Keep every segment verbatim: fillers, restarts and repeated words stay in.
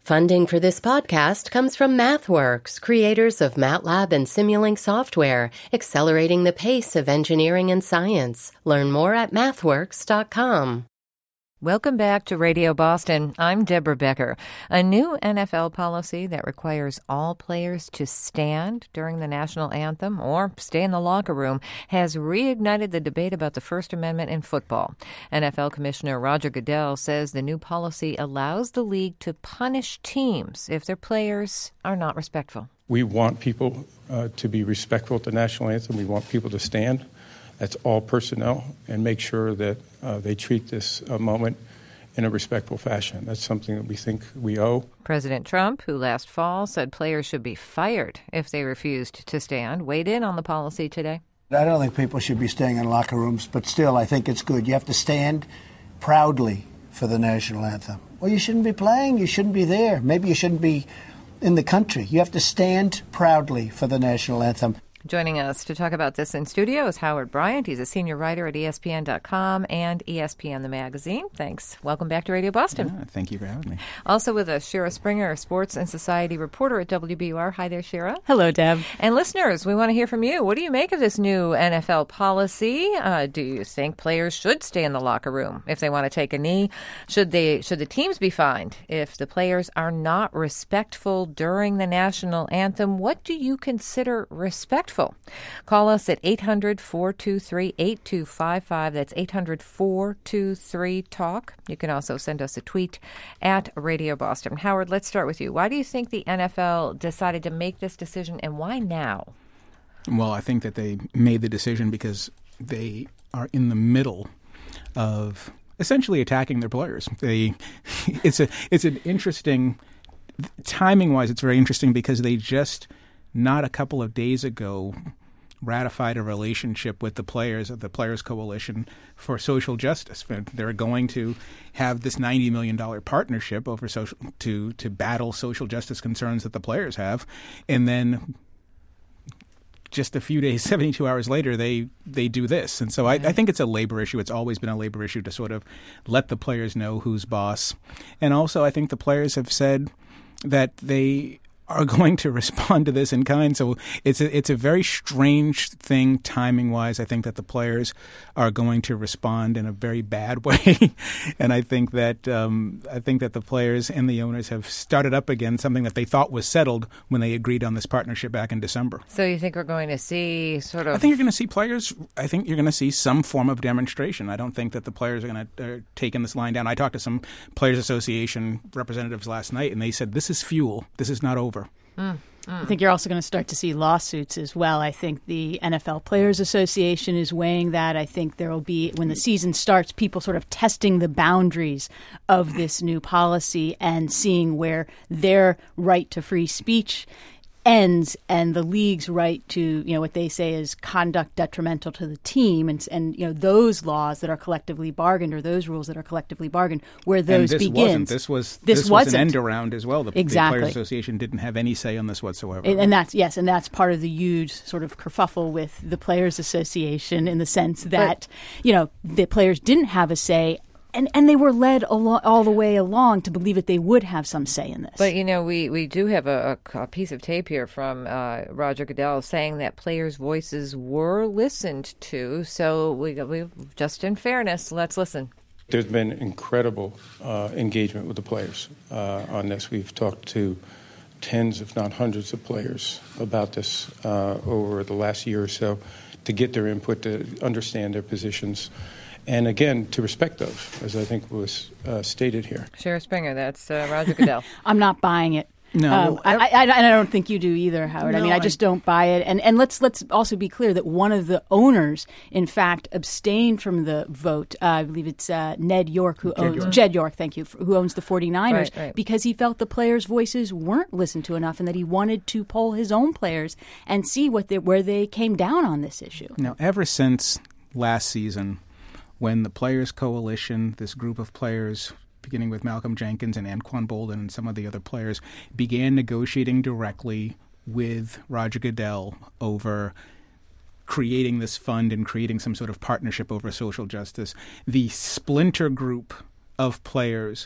Funding for this podcast comes from MathWorks, creators of MATLAB and Simulink software, accelerating the pace of engineering and science. Learn more at mathworks dot com. Welcome back to Radio Boston. I'm Deborah Becker. A new N F L policy that requires all players to stand during the national anthem or stay in the locker room has reignited the debate about the First Amendment in football. N F L Commissioner Roger Goodell says the new policy allows the league to punish teams if their players are not respectful. We want people uh, to be respectful to the national anthem. We want people to stand. That's all personnel, and make sure that uh, they treat this uh, moment in a respectful fashion. That's something that we think we owe. President Trump, who last fall said players should be fired if they refused to stand, weighed in on the policy today. I don't think people should be staying in locker rooms, but still, I think it's good. You have to stand proudly for the national anthem. Well, you shouldn't be playing. You shouldn't be there. Maybe you shouldn't be in the country. You have to stand proudly for the national anthem. Joining us to talk about this in studio is Howard Bryant. He's a senior writer at E S P N dot com and E S P N The Magazine. Thanks. Welcome back to Radio Boston. Yeah, thank you for having me. Also with us, Shira Springer, sports and society reporter at W B U R. Hi there, Shira. Hello, Deb. And listeners, we want to hear from you. What do you make of this new N F L policy? Uh, do you think players should stay in the locker room if they want to take a knee? Should they? Should the teams be fined if the players are not respectful during the national anthem? What do you consider respectful? Call us at eight hundred, four two three, eight two five five. That's eight hundred, four two three, talk. You can also send us a tweet at Radio Boston. Howard, let's start with you. Why do you think the N F L decided to make this decision, and why now? Well, I think that they made the decision because they are in the middle of essentially attacking their players. They, it's a, it's an interesting, timing-wise, it's very interesting because they just not a couple of days ago ratified a relationship with the players of the Players Coalition for Social Justice. They're going to have this ninety million dollars partnership over social to to battle social justice concerns that the players have. And then just a few days, seventy-two hours later, they, they do this. And so I, I think it's a labor issue. It's always been a labor issue to sort of let the players know who's boss. And also I think the players have said that they are going to respond to this in kind. So it's a, it's a very strange thing timing-wise. I think that the players are going to respond in a very bad way. And I think that um, I think that the players and the owners have started up again something that they thought was settled when they agreed on this partnership back in December. So you think we're going to see sort of... I think you're going to see players, I think you're going to see some form of demonstration. I don't think that the players are going to uh, take in this line down. I talked to some Players Association representatives last night, and they said, this is fuel. This is not over. Mm, mm. I think you're also going to start to see lawsuits as well. I think the N F L Players Association is weighing that. I think there will be, when the season starts, people sort of testing the boundaries of this new policy and seeing where their right to free speech ends and the league's right to, you know, what they say is conduct detrimental to the team, and and you know those laws that are collectively bargained or those rules that are collectively bargained, where those and this begins. Wasn't. This was this, this wasn't. was an end around as well. The, exactly. the Players Association didn't have any say on this whatsoever. And, and that's yes, and that's part of the huge sort of kerfuffle with the Players Association in the sense that but, you know the players didn't have a say. And and they were led along, all the way along to believe that they would have some say in this. But, you know, we, we do have a, a piece of tape here from uh, Roger Goodell saying that players' voices were listened to. So we, we just in fairness, let's listen. There's been incredible uh, engagement with the players uh, on this. We've talked to tens, if not hundreds, of players about this uh, over the last year or so to get their input, to understand their positions. And again, to respect those, as I think was uh, stated here. Shira Springer, that's uh, Roger Goodell. I'm not buying it. No, um, I, I, I, and I don't think you do either, Howard. No, I mean, I just I, don't buy it. And and let's let's also be clear that one of the owners, in fact, abstained from the vote. Uh, I believe it's uh, Ned York, who Jed owns York. Jed York. Thank you, who owns the 49ers, right, right. because he felt the players' voices weren't listened to enough, and that he wanted to poll his own players and see what they, where they came down on this issue. Now, ever since last season, when the Players Coalition, this group of players, beginning with Malcolm Jenkins and Anquan Boldin and some of the other players, began negotiating directly with Roger Goodell over creating this fund and creating some sort of partnership over social justice, the splinter group of players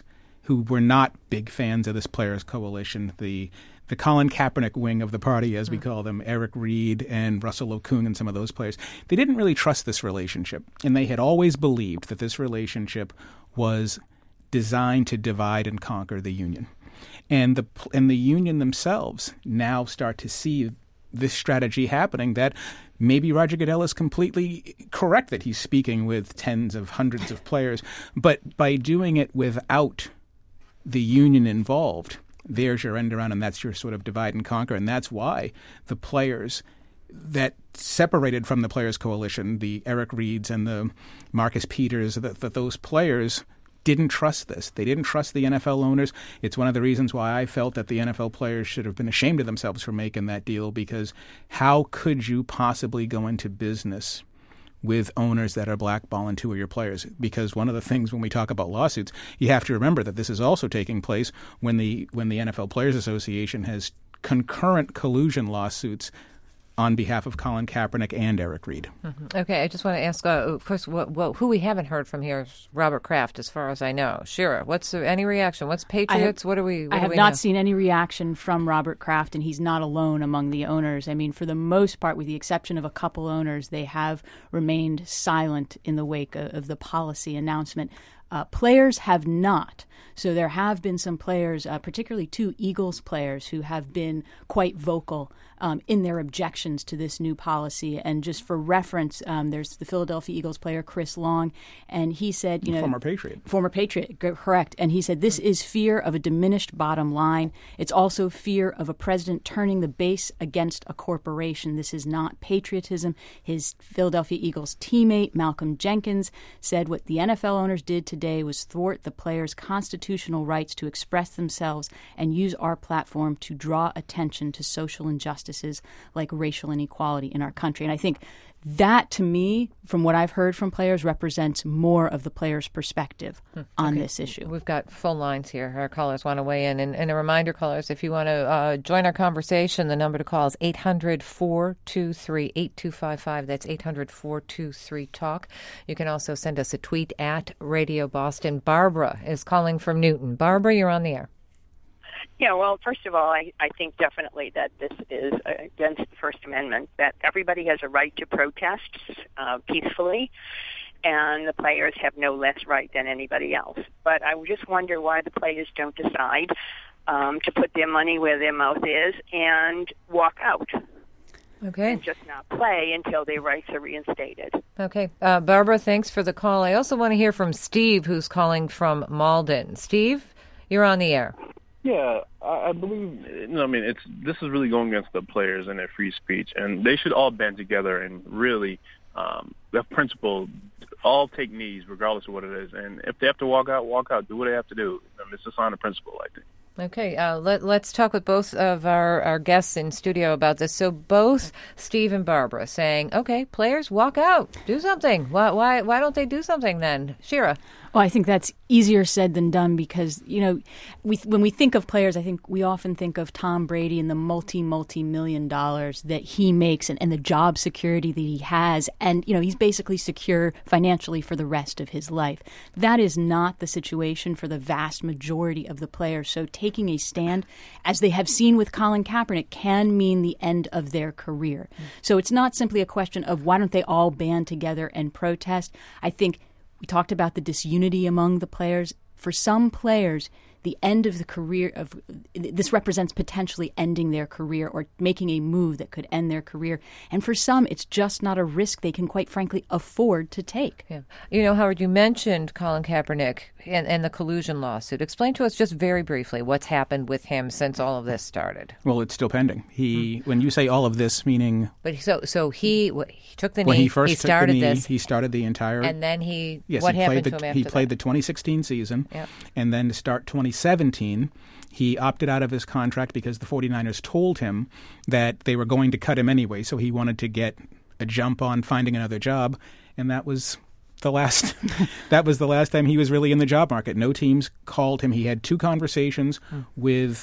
who were not big fans of this players' coalition, the the Colin Kaepernick wing of the party, as we call them, Eric Reid and Russell Okung and some of those players, they didn't really trust this relationship. And they had always believed that this relationship was designed to divide and conquer the union. And the and the union themselves now start to see this strategy happening, that maybe Roger Goodell is completely correct that he's speaking with tens of hundreds of players, but by doing it without the union involved, there's your end around, and that's your sort of divide and conquer. And that's why the players that separated from the Players Coalition, the Eric Reids and the Marcus Peters, that, that those players didn't trust this. They didn't trust the N F L owners. It's one of the reasons why I felt that the N F L players should have been ashamed of themselves for making that deal, because how could you possibly go into business with owners that are blackballing two of your players? Because one of the things when we talk about lawsuits, you have to remember that this is also taking place when the when the N F L Players Association has concurrent collusion lawsuits on behalf of Colin Kaepernick and Eric Reid. Mm-hmm. Okay, I just want to ask, uh, of course, what, what, who we haven't heard from here is Robert Kraft, as far as I know. Shira, what's uh, any reaction? What's Patriots? Have, what are we? What I do have we not know? seen any reaction from Robert Kraft, and he's not alone among the owners. I mean, for the most part, with the exception of a couple owners, they have remained silent in the wake of, of the policy announcement. Uh, players have not. So there have been some players, uh, particularly two Eagles players, who have been quite vocal um, in their objections to this new policy. And just for reference, um, there's the Philadelphia Eagles player, Chris Long, and he said, you know, former Patriot. Former Patriot, correct. And he said, this is fear of a diminished bottom line. It's also fear of a president turning the base against a corporation. This is not patriotism. His Philadelphia Eagles teammate, Malcolm Jenkins, said what the N F L owners did today was thwart the players' constitutional rights to express themselves and use our platform to draw attention to social injustices like racial inequality in our country. And I think that, to me, from what I've heard from players, represents more of the players' perspective hmm. on okay. this issue. We've got full lines here. Our callers want to weigh in. And, and a reminder, callers, if you want to uh, join our conversation, the number to call is eight hundred, four two three, eight two five five. That's eight hundred, four two three, talk. You can also send us a tweet at Radio Boston. Barbara is calling from Newton. Barbara, you're on the air. Yeah, well, first of all, I, I think definitely that this is against the First Amendment, that everybody has a right to protest uh, peacefully, and the players have no less right than anybody else. But I just wonder why the players don't decide um, to put their money where their mouth is and walk out. Okay. And just not play until their rights are reinstated. Okay. Uh, Barbara, thanks for the call. I also want to hear from Steve, who's calling from Malden. Steve, you're on the air. Yeah, I believe, you know, I mean, it's this is really going against the players and their free speech, and they should all band together and really, um, the principle, all take knees regardless of what it is. And if they have to walk out, walk out, do what they have to do. I mean, it's just on a principle, I think. Okay, uh, let, let's talk with both of our, our guests in studio about this. So both Steve and Barbara saying, okay, players, walk out, do something. Why, why, why don't they do something then? Shira? Well, I think that's easier said than done because, you know, we, when we think of players, I think we often think of Tom Brady and the multi, multi-million dollars that he makes and, and the job security that he has. And, you know, he's basically secure financially for the rest of his life. That is not the situation for the vast majority of the players. So taking a stand, as they have seen with Colin Kaepernick, can mean the end of their career. Mm. So it's not simply a question of why don't they all band together and protest. I think we talked about the disunity among the players. For some players, the end of the career of this represents potentially ending their career or making a move that could end their career. And for some, it's just not a risk they can quite frankly afford to take. Yeah. You know, Howard, you mentioned Colin Kaepernick and, and the collusion lawsuit. Explain to us just very briefly what's happened with him since all of this started. Well, it's still pending. He, mm-hmm. When you say all of this, meaning, but so so he he took the knee. When he first he took started the knee, this, he started the entire. And then he yes, what he happened played to the, him after He played that? the twenty sixteen season, yep. And then to start twenty seventeen, he opted out of his contract because the 49ers told him that they were going to cut him anyway, so he wanted to get a jump on finding another job, and that was the last that was the last time he was really in the job market. No teams called him. He had two conversations mm. with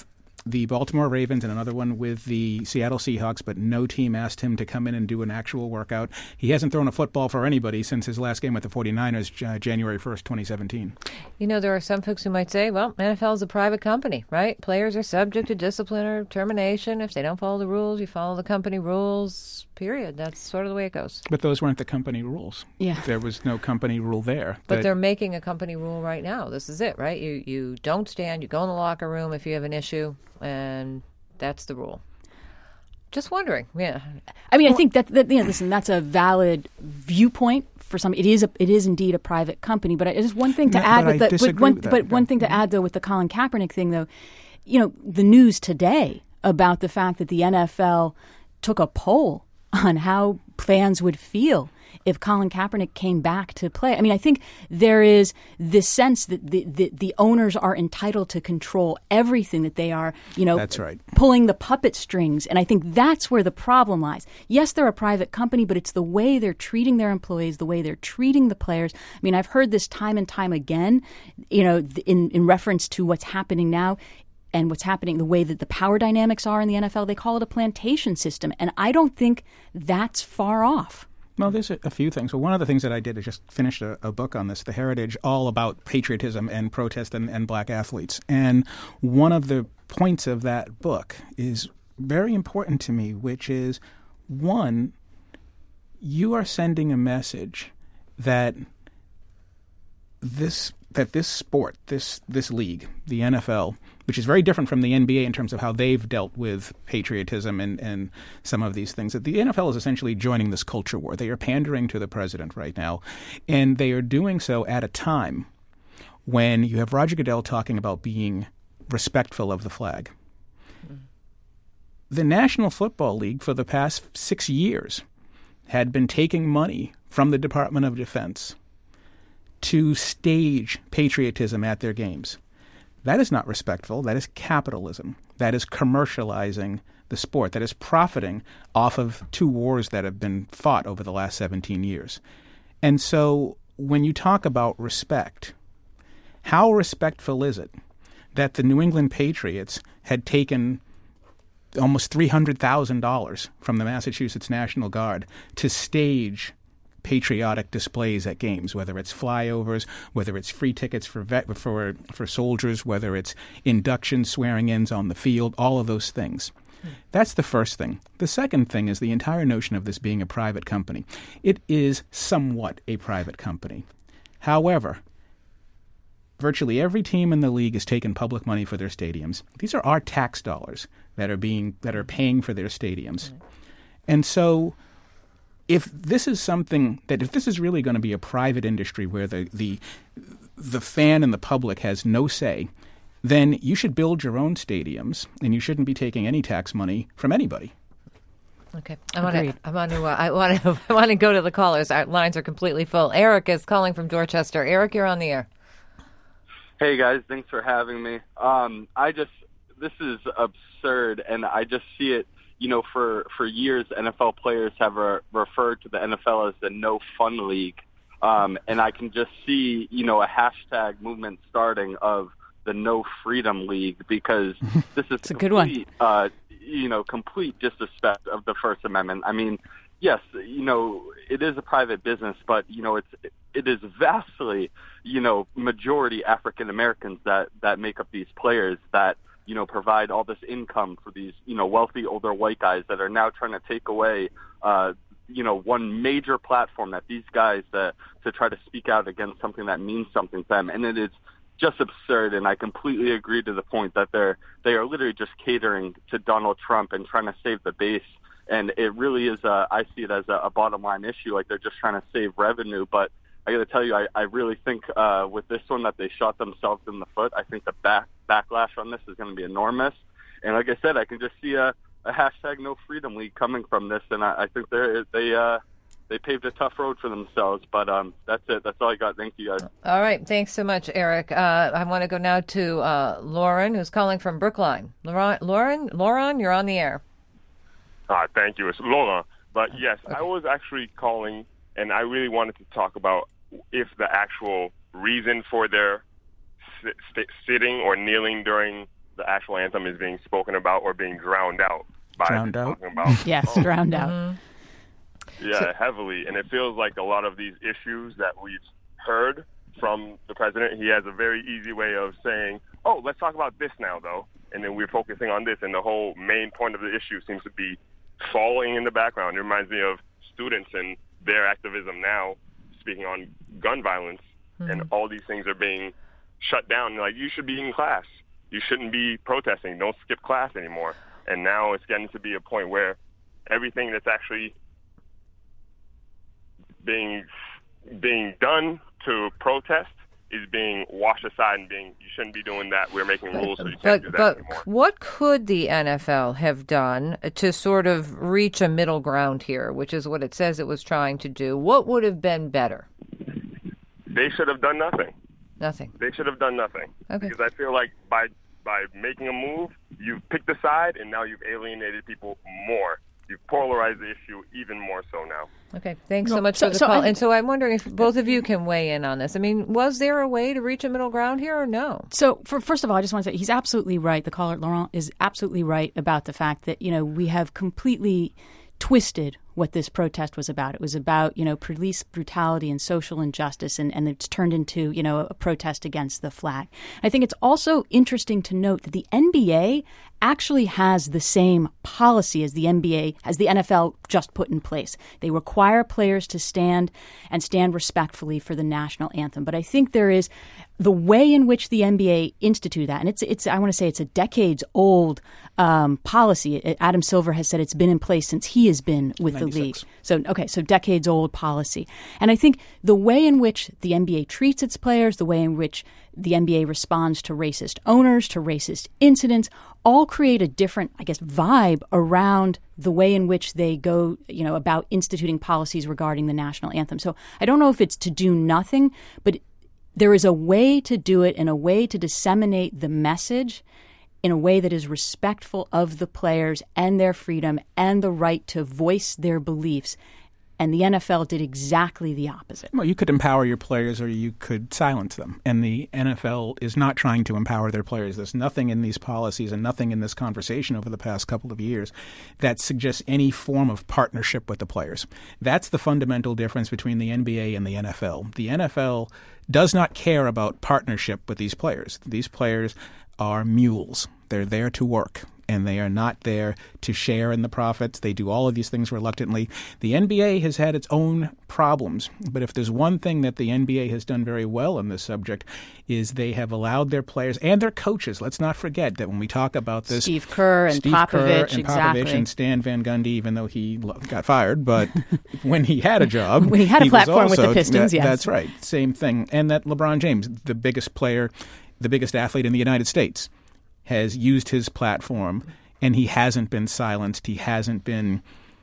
the Baltimore Ravens and another one with the Seattle Seahawks, but no team asked him to come in and do an actual workout. He hasn't thrown a football for anybody since his last game with the 49ers, uh, January first, twenty seventeen. You know, there are some folks who might say, well, N F L is a private company, right? Players are subject to discipline or termination. If they don't follow the rules, you follow the company rules, period. That's sort of the way it goes. But those weren't the company rules. Yeah. There was no company rule there. But that, they're making a company rule right now. This is it, right? You you don't stand, you go in the locker room if you have an issue, and that's the rule. Just wondering, yeah. I mean, I think that, that you know, listen, that's a valid viewpoint for some. It is a, it is indeed a private company, but just one thing to No, add but with I the, disagree with one, with that. but one thing to add though with the Colin Kaepernick thing though, you know, the news today about the fact that the N F L took a poll on how fans would feel if Colin Kaepernick came back to play. I mean, I think there is this sense that the, the, the owners are entitled to control everything, that they are, you know, That's right. pulling the puppet strings. And I think that's where the problem lies. Yes, they're a private company, but it's the way they're treating their employees, the way they're treating the players. I mean, I've heard this time and time again, you know, in, in reference to what's happening now. And what's happening, the way that the power dynamics are in the N F L, they call it a plantation system. And I don't think that's far off. Well, there's a, a few things. Well, one of the things that I did is just finished a, a book on this, The Heritage, all about patriotism and protest and, and black athletes. And one of the points of that book is very important to me, which is, one, you are sending a message that this that this sport, this this league, the N F L, which is very different from the N B A in terms of how they've dealt with patriotism and, and some of these things, that the N F L is essentially joining this culture war. They are pandering to the president right now, and they are doing so at a time when you have Roger Goodell talking about being respectful of the flag. Mm. The National Football League for the past six years had been taking money from the Department of Defense to stage patriotism at their games. That is not respectful. That is capitalism. That is commercializing the sport. That is profiting off of two wars that have been fought over the last seventeen years. And so when you talk about respect, how respectful is it that the New England Patriots had taken almost three hundred thousand dollars from the Massachusetts National Guard to stage patriotic displays at games, whether it's flyovers, whether it's free tickets for vet, for for soldiers, whether it's induction, swearing-ins on the field, all of those things. Mm. That's the first thing. The second thing is the entire notion of this being a private company. It is somewhat a private company. However, virtually every team in the league has taken public money for their stadiums. These are our tax dollars that are being that are paying for their stadiums. Mm. And so if this is something that if this is really going to be a private industry where the, the the fan and the public has no say, then you should build your own stadiums, and you shouldn't be taking any tax money from anybody. Okay, I want to. I want to. Uh, I want to. I want to go to the callers. Our lines are completely full. Eric is calling from Dorchester. Eric, you're on the air. Hey guys, thanks for having me. Um, I just this is absurd, and I just see it. You know, for, for years, N F L players have re- referred to the N F L as the no fun league. Um, and I can just see, you know, a hashtag movement starting of the no freedom league, because this is it's a complete, good one. Uh, you know, complete disrespect of the First Amendment. I mean, yes, you know, it is a private business, but, you know, it's, it is vastly, you know, majority African Americans that, that make up these players that, you know, provide all this income for these, you know, wealthy older white guys that are now trying to take away, uh, you know, one major platform that these guys uh, to try to speak out against something that means something to them. And it is just absurd. And I completely agree to the point that they're, they are literally just catering to Donald Trump and trying to save the base. And it really is, a, I see it as a, a bottom line issue. Like, they're just trying to save revenue. But I got to tell you, I, I really think uh, with this one that they shot themselves in the foot. I think the back, backlash on this is going to be enormous. And like I said, I can just see a, a hashtag no freedom league coming from this. And I, I think they they uh, they paved a tough road for themselves. But um, that's it. That's all I got. Thank you, guys. All right. Thanks so much, Eric. Uh, I want to go now to uh, Lauren, who's calling from Brookline. Lauren, Lauren, Lauren, you're on the air. Uh, thank you. It's Laurent. But yes, okay. I was actually calling, and I really wanted to talk about if the actual reason for their sit, sit, sitting or kneeling during the actual anthem is being spoken about or being drowned out by drowned out. talking about. Yes, oh, drowned out. Mm-hmm. Yeah, so, heavily. And it feels like a lot of these issues that we've heard from the president, he has a very easy way of saying, oh, let's talk about this now, though. And then we're focusing on this. And the whole main point of the issue seems to be falling in the background. It reminds me of students and their activism now, speaking on gun violence. Mm-hmm. And all these things are being shut down. Like, you should be in class. You shouldn't be protesting. Don't skip class anymore. And now it's getting to be a point where everything that's actually being being done to protest is being washed aside and being, you shouldn't be doing that. We're making rules so you can't but, do that but anymore. What could the N F L have done to sort of reach a middle ground here, which is what it says it was trying to do? What would have been better? They should have done nothing. Nothing. They should have done nothing. Okay. Because I feel like by by making a move, you've picked a side and now you've alienated people more. You've polarized the issue even more so now. Okay, thanks No, so much so- for the so call. I- and so I'm wondering if both of you can weigh in on this. I mean, was there a way to reach a middle ground here or no? So, for, first of all, I just want to say he's absolutely right. The caller, Laurent, is absolutely right about the fact that, you know, we have completely twisted what this protest was about. It was about, you know, police brutality and social injustice, and, and it's turned into, you know, a protest against the flag. I think it's also interesting to note that the N B A actually has the same policy as the N B A, as the N F L just put in place. They require players to stand and stand respectfully for the national anthem. But I think there is the way in which the N B A instituted that, and it's, it's I want to say it's a decades old um, policy. It, Adam Silver has said it's been in place since he has been with the league. So, okay, so decades old policy. And I think the way in which the N B A treats its players, the way in which the N B A responds to racist owners, to racist incidents, all create a different, I guess, vibe around the way in which they go, you know, about instituting policies regarding the national anthem. So I don't know if it's to do nothing, but there is a way to do it and a way to disseminate the message in a way that is respectful of the players and their freedom and the right to voice their beliefs. And the N F L did exactly the opposite. Well, you could empower your players or you could silence them. And the N F L is not trying to empower their players. There's nothing in these policies and nothing in this conversation over the past couple of years that suggests any form of partnership with the players. That's the fundamental difference between the N B A and the N F L. The N F L does not care about partnership with these players. These players are mules. They're there to work. And they are not there to share in the profits. They do all of these things reluctantly. The N B A has had its own problems. But if there's one thing that the N B A has done very well on this subject is they have allowed their players and their coaches. Let's not forget that when we talk about this, Steve Kerr and Steve Popovich, Kerr and exactly. Popovich and Stan Van Gundy, even though he got fired, but when he had a job, when he had a he platform was with also, the Pistons, that, yes. That's right. Same thing. And that LeBron James, the biggest player, the biggest athlete in the United States, has used his platform, and he hasn't been silenced. He hasn't been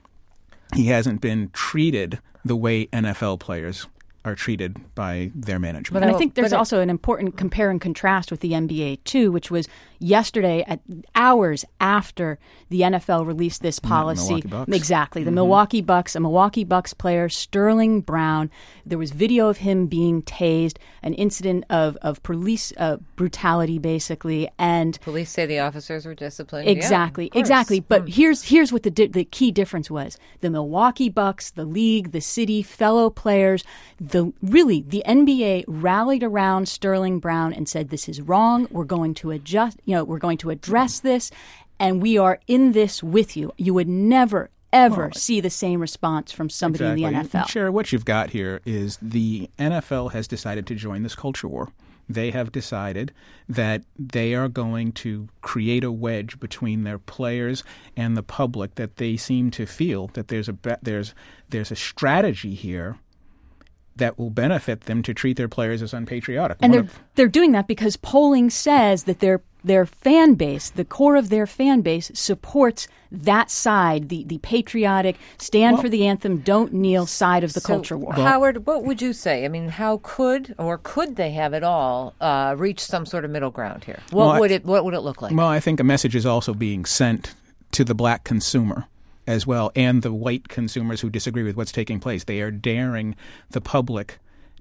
he hasn't been treated the way N F L players are treated by their management. And I think there's but also an important compare and contrast with the N B A, too, which was yesterday, at hours after the N F L released this policy. Milwaukee Bucks. Exactly. The Mm-hmm. Milwaukee Bucks, a Milwaukee Bucks player, Sterling Brown, there was video of him being tased, an incident of, of police uh, brutality, basically, and Police say the officers were disciplined. Exactly, Yeah, of course. exactly. But Hmm. here's here's what the di- the key difference was: the Milwaukee Bucks, the league, the city, fellow players, the really the N B A rallied around Sterling Brown and said, "This is wrong. We're going to adjust. You know, we're going to address this, and we are in this with you." You would never ever Well, see the same response from somebody Exactly. in the N F L. And Cher, what you've got here is the N F L has decided to join this culture war. They have decided that they are going to create a wedge between their players and the public, that they seem to feel that there's a be- there's there's a strategy here that will benefit them to treat their players as unpatriotic. And One they're of- they're doing that because polling says that their their fan base, the core of their fan base, supports that side, the the patriotic, stand Well- for the anthem, don't kneel side of the So, culture war. Howard, what would you say? I mean, how could or could they have at all uh, reach some sort of middle ground here? What Well, I- would it What would it look like? Well, I think a message is also being sent to the black consumer as well, and the white consumers who disagree with what's taking place. They are daring the public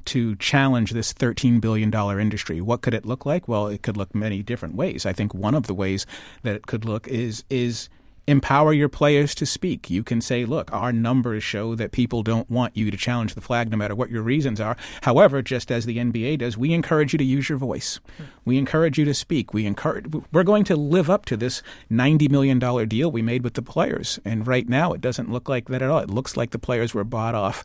to challenge this thirteen billion dollars industry. What could it look like? Well, it could look many different ways. I think one of the ways that it could look is is empower your players to speak. You can say, look, our numbers show that people don't want you to challenge the flag no matter what your reasons are. However, just as the N B A does, we encourage you to use your voice. We encourage you to speak. We encourage, we're going to live up to this ninety million dollars deal we made with the players. And right now, it doesn't look like that at all. It looks like the players were bought off.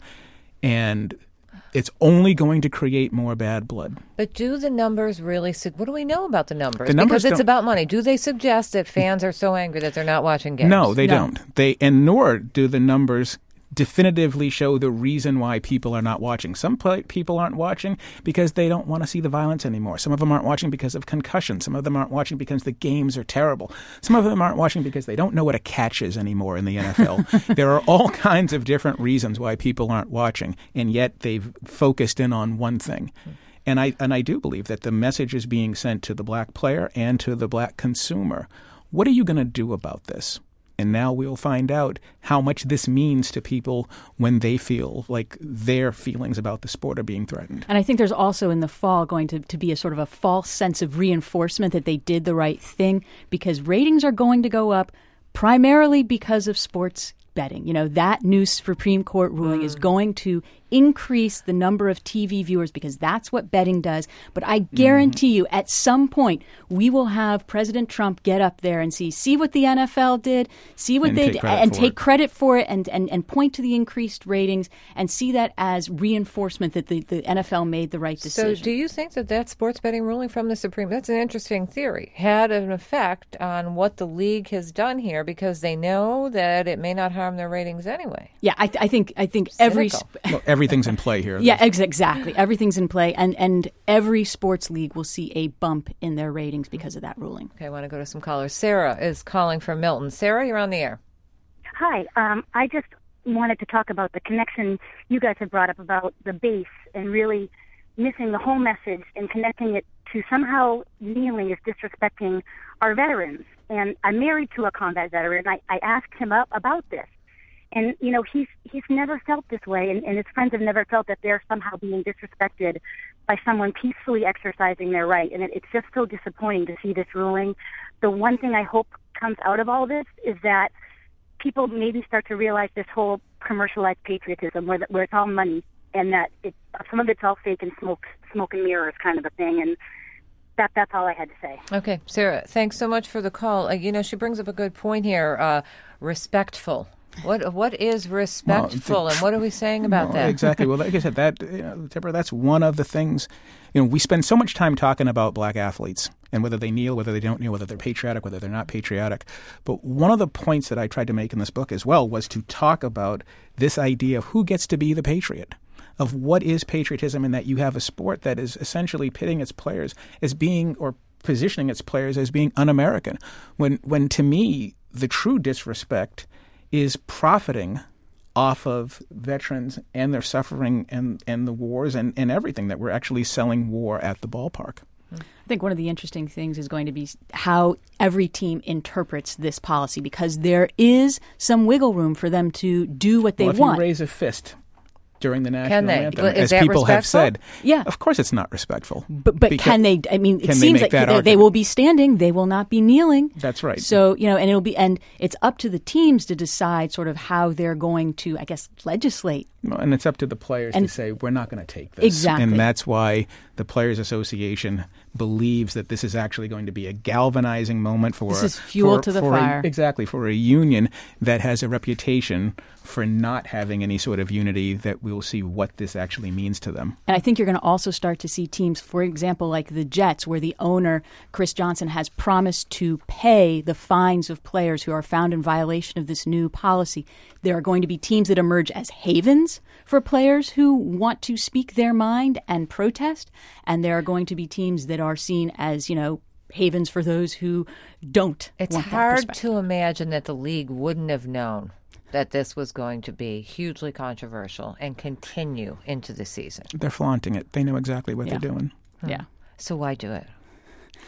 And it's only going to create more bad blood. But do the numbers really su- what do we know about the numbers? The numbers because it's don't- about money. Do they suggest that fans are so angry that they're not watching games? No, they No. don't. They and nor do the numbers definitively show the reason why people are not watching. Some play, people aren't watching because they don't want to see the violence anymore. Some of them aren't watching because of concussion. Some of them aren't watching because the games are terrible. Some of them aren't watching because they don't know what a catch is anymore in the N F L. There are all kinds of different reasons why people aren't watching, and yet they've focused in on one thing. And I and I do believe that the message is being sent to the black player and to the black consumer. What are you going to do about this? And now we'll find out how much this means to people when they feel like their feelings about the sport are being threatened. And I think there's also in the fall going to, to be a sort of a false sense of reinforcement that they did the right thing, because ratings are going to go up primarily because of sports betting. You know, that new Supreme Court ruling mm. is going to increase the number of T V viewers because that's what betting does. But I guarantee mm. you at some point we will have President Trump get up there and see, see what the N F L did, see what and they take did, and take it. credit for it and, and, and point to the increased ratings and see that as reinforcement that the, the N F L made the right decision. So do you think that that sports betting ruling from the Supreme, that's an interesting theory, had an effect on what the league has done here because they know that it may not harm their ratings anyway? Yeah, I, th- I think I think every Cynical. sp- Well, everything's in play here. yeah, ex- exactly. Everything's in play, and and every sports league will see a bump in their ratings because of that ruling. Okay, I want to go to some callers. Sarah is calling from Milton. Sarah, you're on the air. Hi. Um, I just wanted to talk about the connection you guys have brought up about the base and really missing the whole message and connecting it to somehow kneeling is disrespecting our veterans. And I'm married to a combat veteran. I, I asked him up about this. And, you know, he's he's never felt this way, and, and his friends have never felt that they're somehow being disrespected by someone peacefully exercising their right. And it, it's just so disappointing to see this ruling. The one thing I hope comes out of all this is that people maybe start to realize this whole commercialized patriotism where, where it's all money and that it, some of it's all fake and smoke, smoke and mirrors kind of a thing. And that that's all I had to say. Okay, Sarah, thanks so much for the call. Uh, you know, she brings up a good point here, uh, respectful. What What is respectful, well, the, and what are we saying about well, that? Exactly. Well, like I said, that you know, Deborah, that's one of the things. You know, we spend so much time talking about black athletes and whether they kneel, whether they don't kneel, whether they're patriotic, whether they're not patriotic. But one of the points that I tried to make in this book as well was to talk about this idea of who gets to be the patriot, of what is patriotism, and that you have a sport that is essentially pitting its players as being, or positioning its players as being un-American. When, when to me, the true disrespect is profiting off of veterans and their suffering and, and the wars and, and everything, that we're actually selling war at the ballpark. I think one of the interesting things is going to be how every team interprets this policy, because there is some wiggle room for them to do what they well, if want. you raise a fist during the national Can they? anthem, Well, is as that people have respectful? said, Yeah. of course it's not respectful. But but Because- can they? I mean, it can they seems make like that they, they argument? will be standing. They will not be kneeling. That's right. So you know, and it'll be, and it's up to the teams to decide sort of how they're going to, I guess, legislate. Well, and it's up to the players And- to say, we're not going to take this. Exactly. And that's why the Players Association believes that this is actually going to be a galvanizing moment for This a, is fuel for- to the for a- fire. exactly, for a union that has a reputation for not having any sort of unity, that we will see what this actually means to them. And I think you're going to also start to see teams, for example, like the Jets, where the owner, Chris Johnson, has promised to pay the fines of players who are found in violation of this new policy. There are going to be teams that emerge as havens for players who want to speak their mind and protest. And there are going to be teams that are seen as, you know, havens for those who don't It's want that hard perspective. to imagine that the league wouldn't have known that this was going to be hugely controversial and continue into the season. They're flaunting it. They know exactly what Yeah. they're doing. Yeah. So why do it?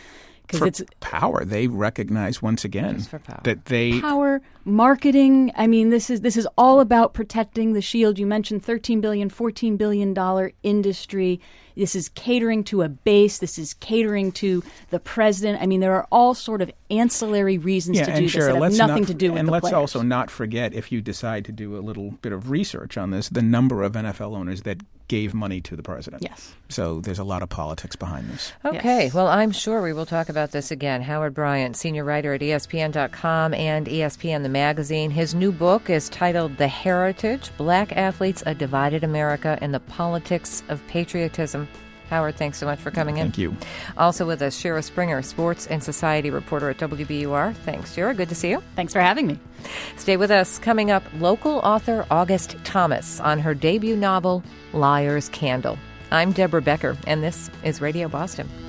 because for it's power. They recognize once again that they power, marketing. I mean, this is this is all about protecting the shield. You mentioned thirteen billion dollars, fourteen billion dollars industry. This is catering to a base. This is catering to the president. I mean, there are all sort of ancillary reasons yeah, to and do sure, this that let's have nothing not, to do with and the let's players. also not forget, if you decide to do a little bit of research on this, the number of N F L owners that gave money to the president. Yes. So there's a lot of politics behind this. Okay. Yes. Well, I'm sure we will talk about this again. Howard Bryant, senior writer at E S P N dot com and E S P N the magazine. His new book is titled The Heritage: Black Athletes, A Divided America, and the Politics of Patriotism. Howard, thanks so much for coming in. Thank you. Also with us, Shira Springer, sports and society reporter at W B U R. Thanks, Shira. Good to see you. Thanks for having me. Stay with us. Coming up, local author August Thomas on her debut novel, Liar's Candle. I'm Deborah Becker, and this is Radio Boston.